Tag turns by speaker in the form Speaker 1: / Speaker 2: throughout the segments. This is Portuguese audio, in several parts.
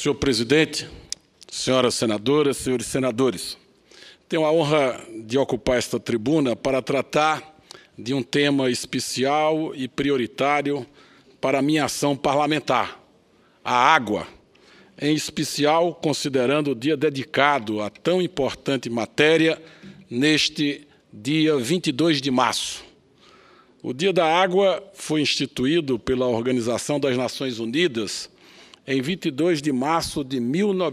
Speaker 1: Senhor presidente, senhoras senadoras, senhores senadores, tenho a honra de ocupar esta tribuna para tratar de um tema especial e prioritário para a minha ação parlamentar, a água, em especial considerando o dia dedicado a tão importante matéria neste dia 22 de março. O Dia da Água foi instituído pela Organização das Nações Unidas em 22 de março de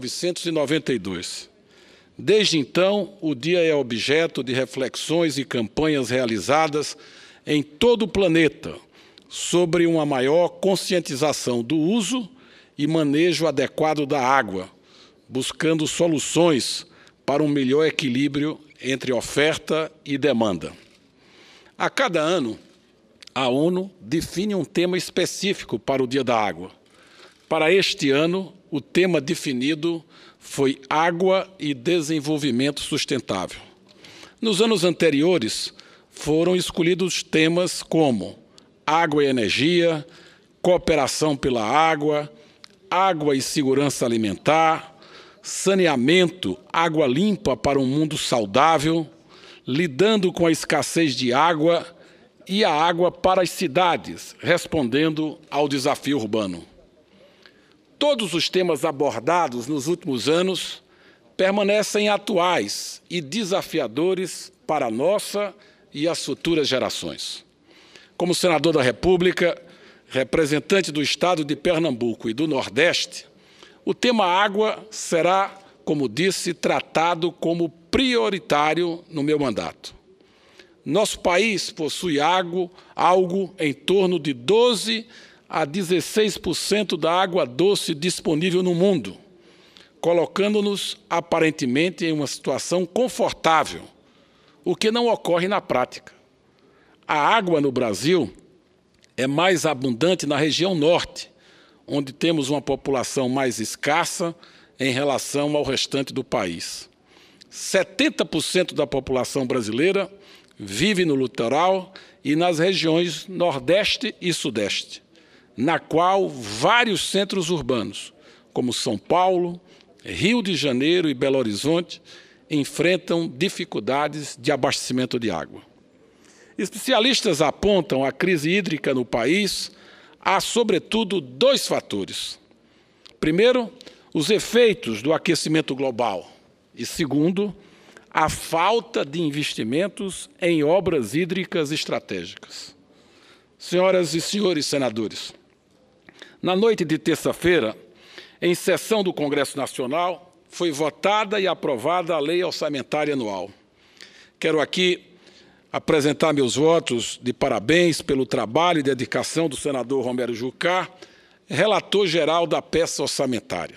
Speaker 1: 1992. Desde então, o dia é objeto de reflexões e campanhas realizadas em todo o planeta sobre uma maior conscientização do uso e manejo adequado da água, buscando soluções para um melhor equilíbrio entre oferta e demanda. A cada ano, a ONU define um tema específico para o Dia da Água. Para este ano, o tema definido foi Água e Desenvolvimento Sustentável. Nos anos anteriores, foram escolhidos temas como água e energia, cooperação pela água, água e segurança alimentar, saneamento, água limpa para um mundo saudável, lidando com a escassez de água e a água para as cidades, respondendo ao desafio urbano. Todos os temas abordados nos últimos anos permanecem atuais e desafiadores para a nossa e as futuras gerações. Como senador da República, representante do Estado de Pernambuco e do Nordeste, o tema água será, como disse, tratado como prioritário no meu mandato. Nosso país possui algo em torno de 12% a 16% da água doce disponível no mundo, colocando-nos aparentemente em uma situação confortável, o que não ocorre na prática. A água no Brasil é mais abundante na região norte, onde temos uma população mais escassa em relação ao restante do país. 70% da população brasileira vive no litoral e nas regiões Nordeste e Sudeste, na qual vários centros urbanos, como São Paulo, Rio de Janeiro e Belo Horizonte, enfrentam dificuldades de abastecimento de água. Especialistas apontam a crise hídrica no país a, sobretudo, dois fatores. Primeiro, os efeitos do aquecimento global e, segundo, a falta de investimentos em obras hídricas estratégicas. Senhoras e senhores senadores, na noite de terça-feira, em sessão do Congresso Nacional, foi votada e aprovada a Lei Orçamentária Anual. Quero aqui apresentar meus votos de parabéns pelo trabalho e dedicação do senador Romero Jucá, relator geral da peça orçamentária.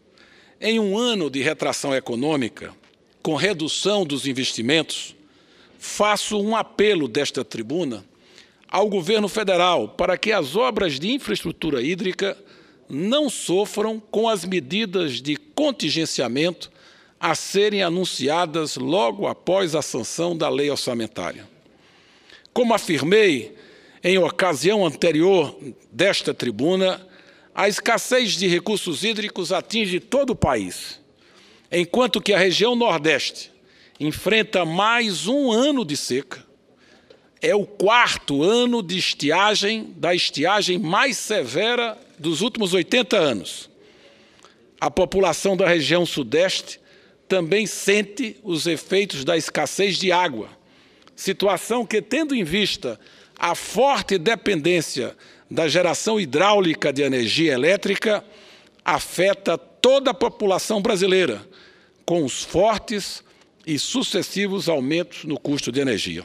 Speaker 1: Em um ano de retração econômica, com redução dos investimentos, faço um apelo desta tribuna ao governo federal para que as obras de infraestrutura hídrica não sofram com as medidas de contingenciamento a serem anunciadas logo após a sanção da lei orçamentária. Como afirmei em ocasião anterior desta tribuna, a escassez de recursos hídricos atinge todo o país, enquanto que a região Nordeste enfrenta mais um ano de seca. É o quarto ano de estiagem, da estiagem mais severa dos últimos 80 anos. A população da região Sudeste também sente os efeitos da escassez de água, situação que, tendo em vista a forte dependência da geração hidráulica de energia elétrica, afeta toda a população brasileira, com os fortes e sucessivos aumentos no custo de energia.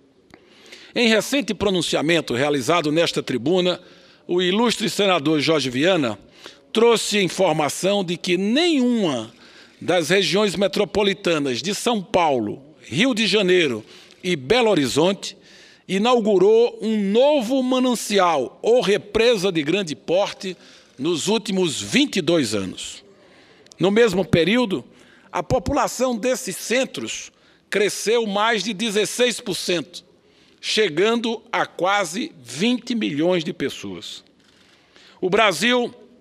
Speaker 1: Em recente pronunciamento realizado nesta tribuna, o ilustre senador Jorge Viana trouxe informação de que nenhuma das regiões metropolitanas de São Paulo, Rio de Janeiro e Belo Horizonte inaugurou um novo manancial ou represa de grande porte nos últimos 22 anos. No mesmo período, a população desses centros cresceu mais de 16%, chegando a quase 20 milhões de pessoas. O Brasil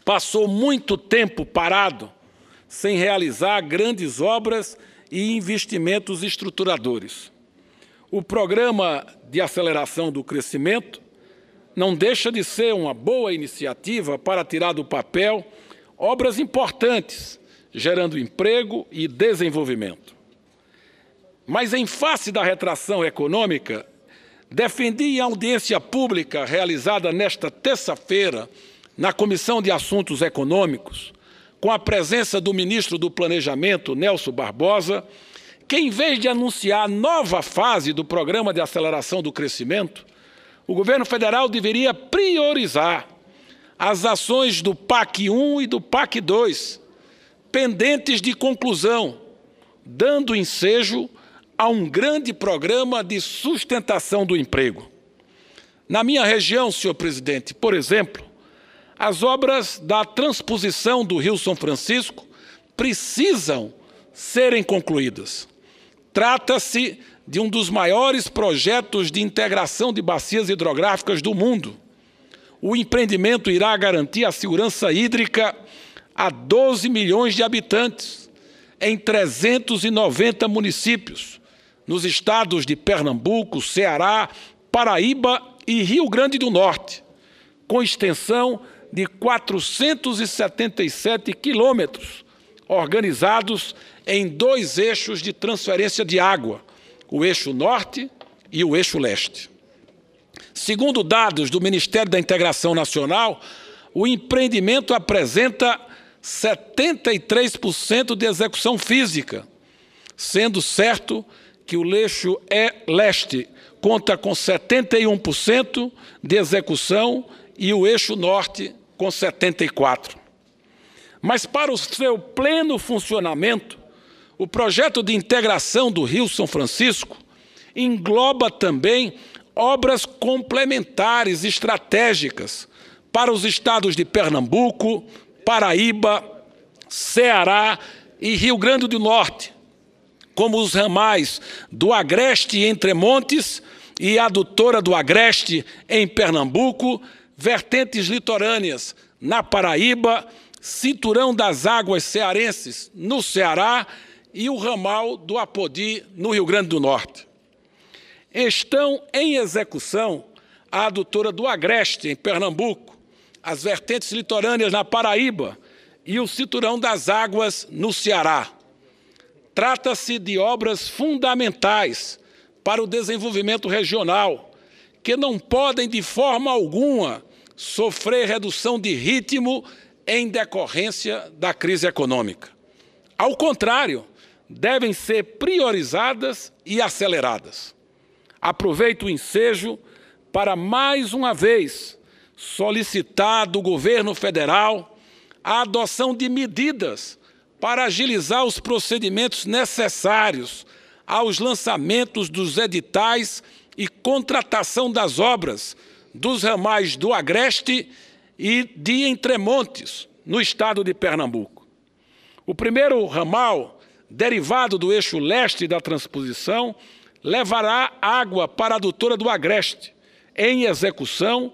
Speaker 1: passou muito tempo parado, sem realizar grandes obras e investimentos estruturadores. O Programa de Aceleração do Crescimento não deixa de ser uma boa iniciativa para tirar do papel obras importantes, gerando emprego e desenvolvimento. Mas, em face da retração econômica, defendi em audiência pública realizada nesta terça-feira na Comissão de Assuntos Econômicos, com a presença do ministro do Planejamento, Nelson Barbosa, que, em vez de anunciar nova fase do Programa de Aceleração do Crescimento, o governo federal deveria priorizar as ações do PAC 1 e do PAC 2, pendentes de conclusão, dando ensejo a um grande programa de sustentação do emprego. Na minha região, senhor presidente, por exemplo, as obras da transposição do Rio São Francisco precisam serem concluídas. Trata-se de um dos maiores projetos de integração de bacias hidrográficas do mundo. O empreendimento irá garantir a segurança hídrica a 12 milhões de habitantes, em 390 municípios, nos estados de Pernambuco, Ceará, Paraíba e Rio Grande do Norte, com extensão de 477 quilômetros, organizados em 2 eixos de transferência de água, o eixo norte e o eixo leste. Segundo dados do Ministério da Integração Nacional, o empreendimento apresenta 73% de execução física, sendo certo que o eixo leste conta com 71% de execução e o eixo norte com 74%. Mas para o seu pleno funcionamento, o projeto de integração do Rio São Francisco engloba também obras complementares estratégicas para os estados de Pernambuco, Paraíba, Ceará e Rio Grande do Norte, como os ramais do Agreste e Entremontes e a adutora do Agreste em Pernambuco, vertentes litorâneas na Paraíba, cinturão das águas cearenses no Ceará e o ramal do Apodi no Rio Grande do Norte. Estão em execução a adutora do Agreste em Pernambuco, as vertentes litorâneas na Paraíba e o cinturão das águas no Ceará. Trata-se de obras fundamentais para o desenvolvimento regional, que não podem, de forma alguma, sofrer redução de ritmo em decorrência da crise econômica. Ao contrário, devem ser priorizadas e aceleradas. Aproveito o ensejo para, mais uma vez, solicitar do governo federal a adoção de medidas para agilizar os procedimentos necessários aos lançamentos dos editais e contratação das obras dos ramais do Agreste e de Entremontes, no estado de Pernambuco. O primeiro ramal, derivado do eixo leste da transposição, levará água para a adutora do Agreste, em execução,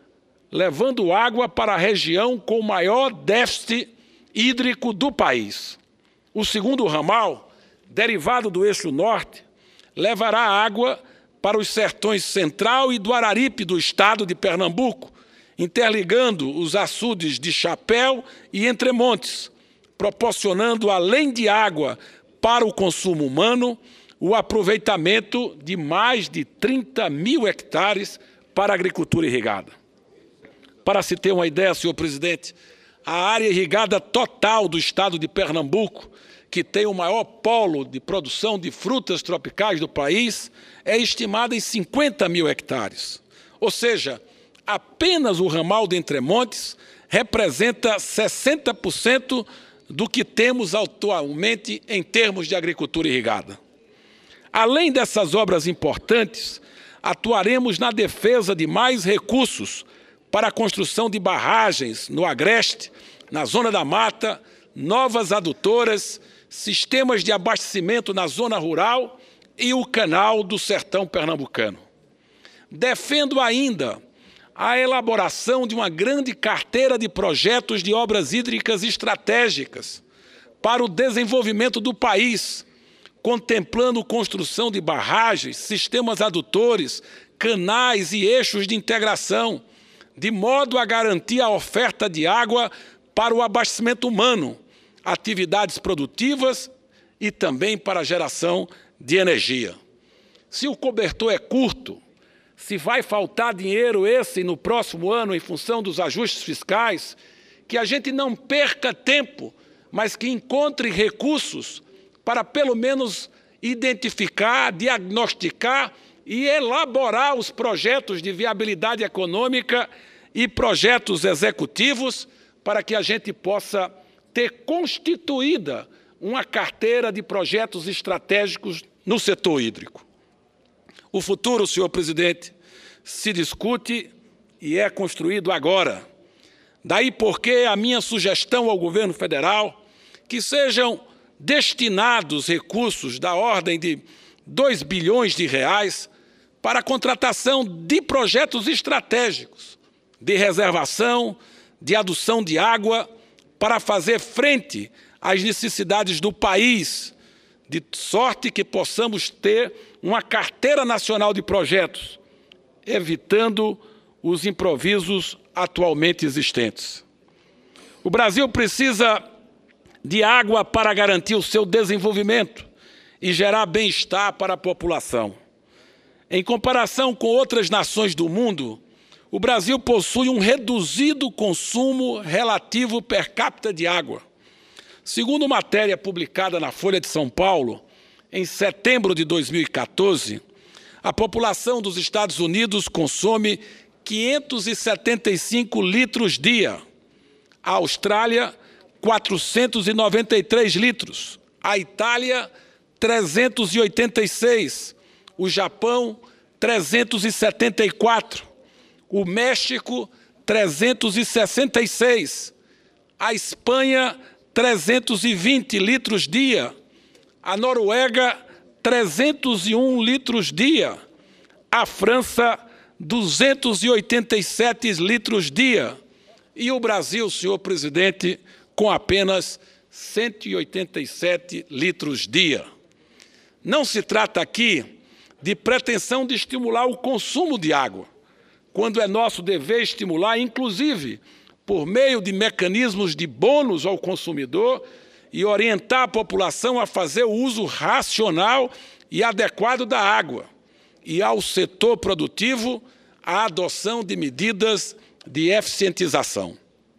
Speaker 1: levando água para a região com o maior déficit hídrico do país. O segundo ramal, derivado do eixo norte, levará água para os sertões central e do Araripe do estado de Pernambuco, interligando os açudes de Chapéu e Entremontes, proporcionando, além de água para o consumo humano, o aproveitamento de mais de 30 mil hectares para a agricultura irrigada. Para se ter uma ideia, senhor presidente, a área irrigada total do estado de Pernambuco, que tem o maior polo de produção de frutas tropicais do país, é estimada em 50 mil hectares. Ou seja, apenas o ramal de Entremontes representa 60% do que temos atualmente em termos de agricultura irrigada. Além dessas obras importantes, atuaremos na defesa de mais recursos para a construção de barragens no Agreste, na Zona da Mata, novas adutoras, sistemas de abastecimento na zona rural e o canal do sertão pernambucano. Defendo ainda a elaboração de uma grande carteira de projetos de obras hídricas estratégicas para o desenvolvimento do país, contemplando construção de barragens, sistemas adutores, canais e eixos de integração, de modo a garantir a oferta de água para o abastecimento humano, atividades produtivas e também para a geração de energia. Se o cobertor é curto, se vai faltar dinheiro esse no próximo ano em função dos ajustes fiscais, que a gente não perca tempo, mas que encontre recursos para pelo menos identificar, diagnosticar e elaborar os projetos de viabilidade econômica e projetos executivos para que a gente possa ter constituída uma carteira de projetos estratégicos no setor hídrico. O futuro, senhor presidente, se discute e é construído agora. Daí porque a minha sugestão ao governo federal que sejam destinados recursos da ordem de 2 bilhões de reais para a contratação de projetos estratégicos, de reservação, de adução de água, para fazer frente às necessidades do país, de sorte que possamos ter uma carteira nacional de projetos, evitando os improvisos atualmente existentes. O Brasil precisa de água para garantir o seu desenvolvimento e gerar bem-estar para a população. Em comparação com outras nações do mundo, o Brasil possui um reduzido consumo relativo per capita de água. Segundo matéria publicada na Folha de São Paulo, em setembro de 2014, a população dos Estados Unidos consome 575 litros dia, a Austrália, 493 litros, a Itália, 386, o Japão, 374, o México, 366, a Espanha, 320 litros dia, a Noruega, 301 litros dia, a França, 287 litros dia, e o Brasil, senhor presidente, com apenas 187 litros dia. Não se trata aqui de pretensão de estimular o consumo de água, quando é nosso dever estimular, inclusive, por meio de mecanismos de bônus ao consumidor e orientar a população a fazer o uso racional e adequado da água, e ao setor produtivo a adoção de medidas de eficientização.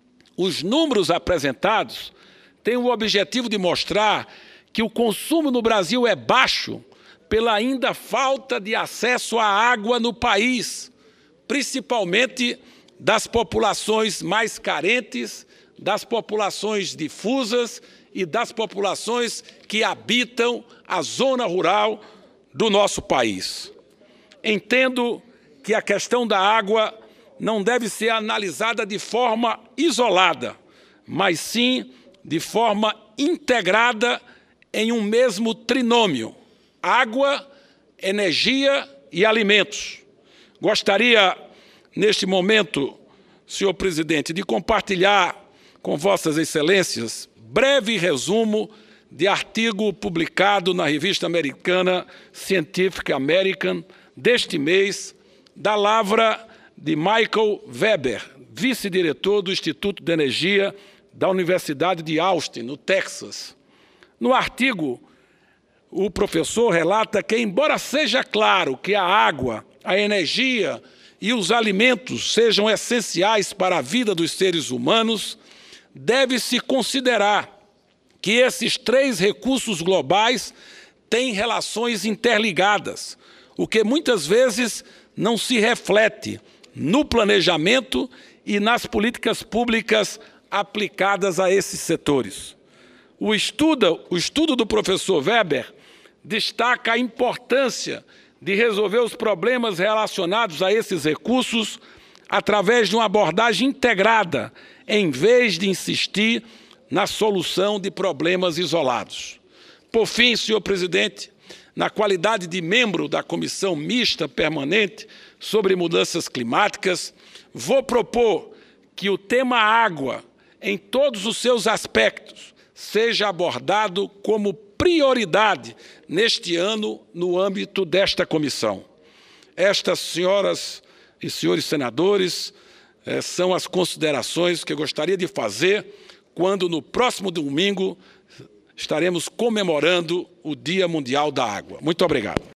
Speaker 1: Os números apresentados têm o objetivo de mostrar que o consumo no Brasil é baixo pela ainda falta de acesso à água no país, principalmente das populações mais carentes, das populações difusas e das populações que habitam a zona rural do nosso país. Entendo que a questão da água não deve ser analisada de forma isolada, mas sim de forma integrada em um mesmo trinômio: água, energia e alimentos. Gostaria, neste momento, senhor presidente, de compartilhar com vossas excelências breve resumo de artigo publicado na revista americana Scientific American deste mês, da lavra de Michael Weber, vice-diretor do Instituto de Energia da Universidade de Austin, no Texas. No artigo, o professor relata que, embora seja claro que a água, a energia e os alimentos sejam essenciais para a vida dos seres humanos, deve-se considerar que esses 3 recursos globais têm relações interligadas, o que muitas vezes não se reflete no planejamento e nas políticas públicas aplicadas a esses setores. O estudo do professor Weber destaca a importância de resolver os problemas relacionados a esses recursos através de uma abordagem integrada, em vez de insistir na solução de problemas isolados. Por fim, senhor presidente, na qualidade de membro da Comissão Mista Permanente sobre Mudanças Climáticas, vou propor que o tema água, em todos os seus aspectos, seja abordado como prioridade neste ano no âmbito desta comissão. Estas, senhoras e senhores senadores, são as considerações que eu gostaria de fazer quando, no próximo domingo, estaremos comemorando o Dia Mundial da Água. Muito obrigado.